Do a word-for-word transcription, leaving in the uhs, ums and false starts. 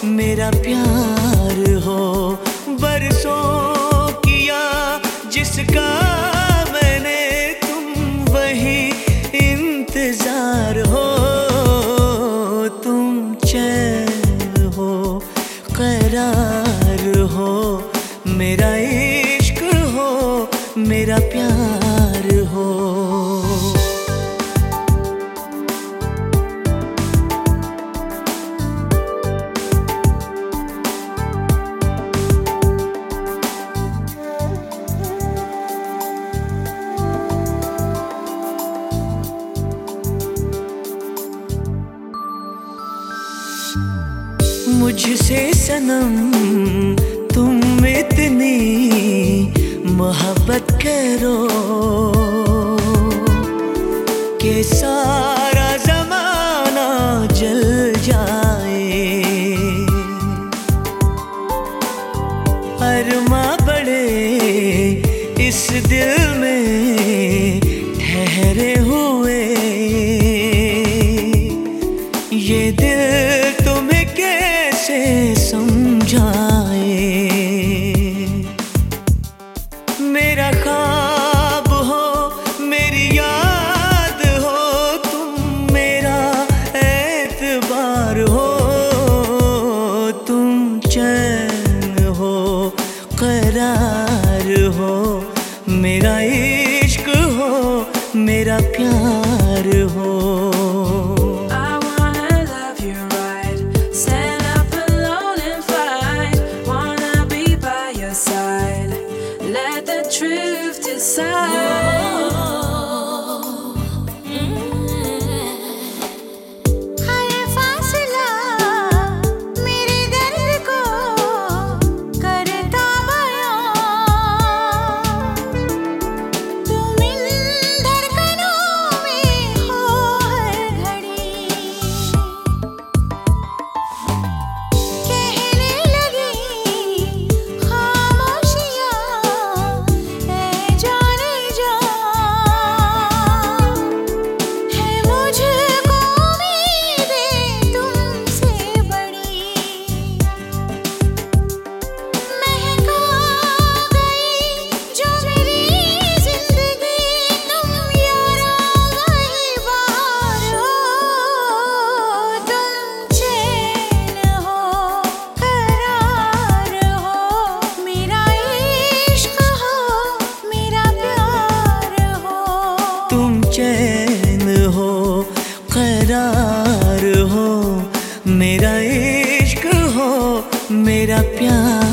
मेरा प्यार हो। बरसों किया जिसका मैंने, तुम वही इंतजार हो। तुम चैन हो, करार हो, मेरा इश्क हो, मेरा प्यार हो। मुझसे सनम तुम इतनी मोहब्बत करो कि सारा ज़माना जल जाए। अरमा बड़े इस दिल में ठहरे हुए, ये दिल तुम्हें कैसे समझाए। मेरा ख्वाब हो, मेरी याद हो, तुम मेरा एतबार हो। तुम चैन हो, करार हो, मेरा इश्क हो, मेरा प्यार हो। Truth decide. चैन हो, करार हो, मेरा इश्क हो, मेरा प्यार